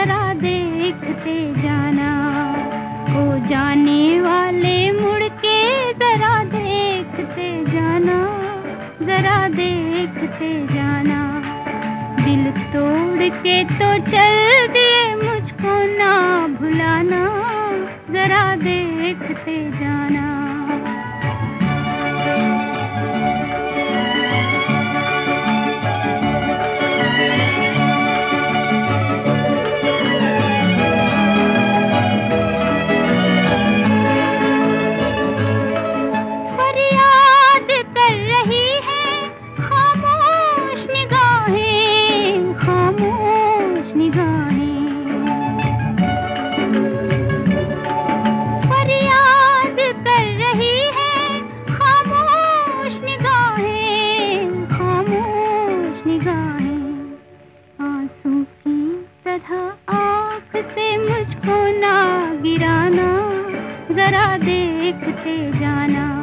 जरा देखते जाना। ओ जाने वाले मुड़ के जरा देखते जाना, जरा देखते जाना। दिल तोड़ के तो चल दिए, मुझको ना भुलाना, जरा देखते जाना। आंसू की तरह आँख से मुझको ना गिराना, जरा देखते जाना।